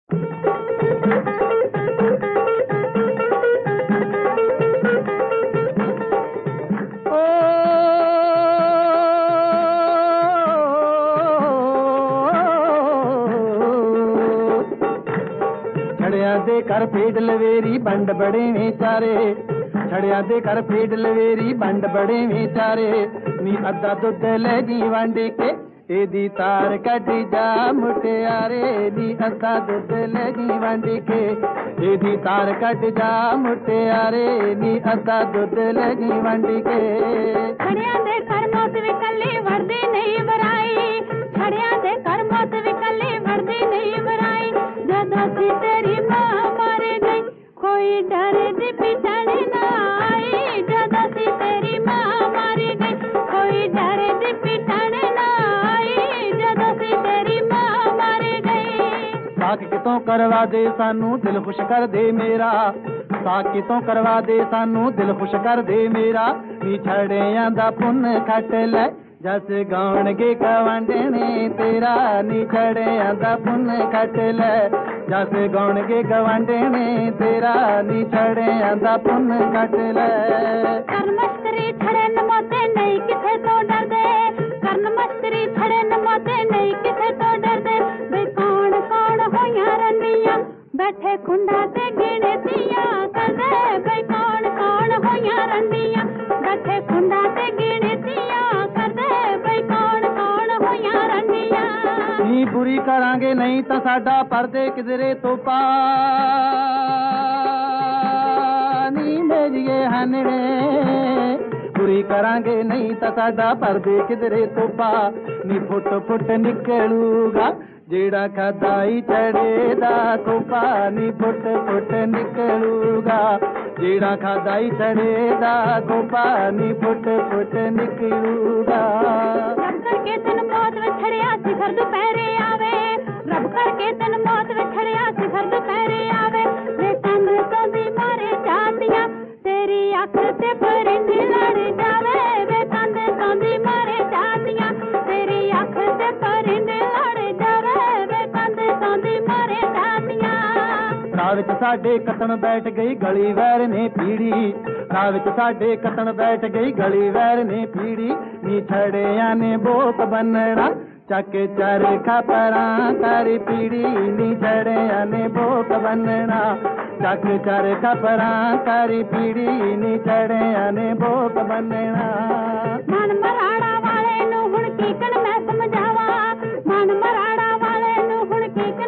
ਛੜਿਆਂ ਦੇ ਘਰ ਫੇਡ ਲਵੇਰੀ ਵੰਡ ਬੜੇ ਵਿਚਾਰੇ, ਛੜਿਆਂ ਦੇ ਘਰ ਫੇਡ ਲਵੇਰੀ ਵੰਡ ਬੜੇ ਵਿਚਾਰੇ। ਨੀ ਅੱਧਾ ਦੁੱਧ ਲੈ ਜੀ ਵੰਡ ਕੇ ਇਹਦੀ ਤਾਰ ਕੱਢ ਜਾ ਮੁਟਿਆਰੇ, ਨੀ ਅੱਧਾ ਦੁੱਧ ਲੈ ਜੀ ਵੰਡ ਕੇ ਇਹਦੀ ਤਾਰ ਕੱਢ ਜਾ ਮੁਟਿਆਰੇ, ਨੀ ਅੱਧਾ ਦੁੱਧ ਲੈ ਜੀ ਵੰਡ ਕੇ। ਛੜਿਆਂ ਦੇ ਘਰ ਮੌਤ ਵੀ ਕੱਲੀ ਵਰਦੀ ਨਹੀਂ ਵਰਾਈ, ਛੜਿਆਂ ਦੇ ਘਰ ਮੌਤ ਵੀ ਕੱਲੀ ਵਰਦੀ ਨਹੀਂ ਵਰਾਈ। ਜਦੋਂ ਸੀ ਤੇਰੀ ਮਾਂ ਮਰ ਗਈ ਕੋਈ ਡਰ ਦੀ ਪਿਛੜ ਨਾ ਆਈ, ਜਦੋਂ ਸੀ ਤੇਰੀ ਮਾਂ ਮਰ ਗਈ ਕੋਈ ਡਰ ਦੀ ਪਿਛੜ ਨਾ ਆਈ, ਜਦੋਂ ਸੀ ਤੇਰੀ ਮਾਂ ਮਰ ਗਈ। ਸਾਕ ਕਿਤੋਂ ਕਰਵਾ ਦੇ ਸਾਨੂੰ ਦਿਲ ਖੁਸ਼ ਕਰ ਦੇ ਮੇਰਾ, ਸਾਕ ਕਿਤੋਂ ਕਰਵਾ ਦੇ ਸਾਨੂੰ ਦਿਲ ਖੁਸ਼ ਕਰ ਦੇ ਮੇਰਾ। ਨੀ ਛੜਿਆਂ ਦਾ ਪੁੰਨ ਖੱਟ ਲੈ ਜਸ ਗਾਉਣਗੇ ਗਵਾਂਢਣੇ ਤੇਰਾ, ਨੀ ਛੜਿਆਂ ਦਾ ਪੁੰਨ ਖੱਟ ਲੈ ਜਸ ਗਾਉਣਗੇ ਗਵਾਂਢਣੇ ਤੇਰਾ, ਨੀ ਛੜਿਆਂ ਦਾ ਪੁੰਨ ਖੱਟ ਲੈ। ਕਰਨ ਮਸਤਰੀ ਛੜੇ ਨਮੋਤੇ ਨਹੀਂ ਕਿਸੇ ਤੋਂ ਡਰਦੇ, ਕਰਨ ਮਸਤਰੀ ਛੜੇ ਨਮੋਤੇ ਨਹੀਂ ਕਿਸੇ ਤੋਂ ਡਰਦੇ। ਬਈ ਕੌਣ ਕੌਣ ਹੋਈਆਂ ਰੰਡੀਆਂ ਬੈਠੇ ਖੁੰਡਾ ਤੇ ਗਿਣਤੀਆਂ ਕਰਦੇ, ਬਈ ਕੌਣ ਕੌਣ ਹੋਈਆਂ ਰੰਡੀਆਂ ਬੈਠੇ ਖੁੰਡਾ ਤੇ ਗਿਣਤੀਆਂ ਕਰਦੇ, ਬਈ ਕੌਣ ਕੌਣ ਹੋਈਆਂ ਰੰਡੀਆਂ। ਨੀ ਬੁਰੀ ਕਰਾਂਗੇ ਨਹੀਂ ਤਾਂ ਸਾਡਾ ਪਰਦੇ ਕਿਧਰੇ ਤੋਂ ਪਾ, ਨੀ ਮੇਰੀਏ ਹਨੜੇ ਬੁਰੀ ਕਰਾਂਗੇ ਨਹੀਂ ਤਾਂ ਸਾਡਾ ਪਰਦੇ ਕਿਧਰੇ ਤੋਂ ਪਾ। ਨੀ ਫੁੱਟ ਫੁੱਟ ਨਿਕਲੂਗਾ ਜਿਹੜਾ ਖਦਾਈ ਚੜੇ ਦਾ ਕੋਪਾ, ਨੀ ਫੁੱਟ ਫੁੱਟ ਨਿਕਲੂਗਾ ਜਿਹੜਾ ਖਦਾਈ ਚੜੇ ਦਾ ਕੋਪਾ, ਨੀ ਫੁੱਟ ਫੁੱਟ ਨਿਕਲੂਗਾ। ਰੱਬ ਕਰਕੇ ਤੈਨੂੰ ਮੌਤ ਵਿਛੜਿਆ ਸਿਖਰ ਦੁਪਹਿਰੇ ਆਵੇ, ਰੱਬ ਕਰਕੇ ਤੈਨੂੰ ਮੌਤ ਵਿਛੜਿਆ ਸਿਖਰ ਦੁਪਹਿਰੇ ਆਵੇ। ਵੇ ਕੰਧ ਤੋਂ ਦੀ ਮਾਰੇ ਜਾਤੀਆਂ ਤੇਰੀ ਅੱਖ ਤੇ ਪਰਿੰਦੇ ਲੜ ਜਾਵੇ, ਵੇ ਕੰਧ ਤੋਂ ਦੀ ਮਾਰੇ ਜਾਤੀਆਂ ਤੇਰੀ ਅੱਖ ਤੇ ਪਰਿੰਦੇ ਲੜ ਜਾਵੇ, ਵੇ ਕੰਧ ਤੋਂ ਦੀ ਮਾਰੇ ਜਾਤੀਆਂ। ਰਾਹ ਵਿੱਚ ਸਾਡੇ ਕੱਟਣ ਬੈਠ ਗਈ ਗਲੀ ਵੈਰ ਨੇ ਪੀੜੀ, ਰਾਹ ਵਿੱਚ ਸਾਡੇ ਕੱਟਣ ਬੈਠ ਗਈ ਗਲੀ ਵੈਰ ਨੇ ਪੀੜੀ। ਨੀ ਛੜਿਆਂ ਨੇ ਬੋਕ ਬੰਨਣਾ ਚੱਕ ਚਰਖਾ ਪਰਾਂ ਕਰ ਪੀੜੀ, ਨੀ ਛੜਿਆਂ ਨੇ ਬੋਕ ਬੰਨਣਾ ਚੱਕ ਚਰਖਾ ਪਰਾਂ ਕਰ ਪੀੜੀ, ਨੀ ਛੜਿਆਂ ਨੇ ਬੋਕ ਬੰਨਣਾ। ਮਨ ਮਰਾੜਾ ਵਾਲੇ ਨੂੰ ਹੁਣ ਕੀਕਣ ਮੈਂ ਸਮਝਾਵਾਂ, ਮਨ ਮਰਾੜਾ ਵਾਲੇ ਨੂੰ ਹੁਣ ਕੀਕਣ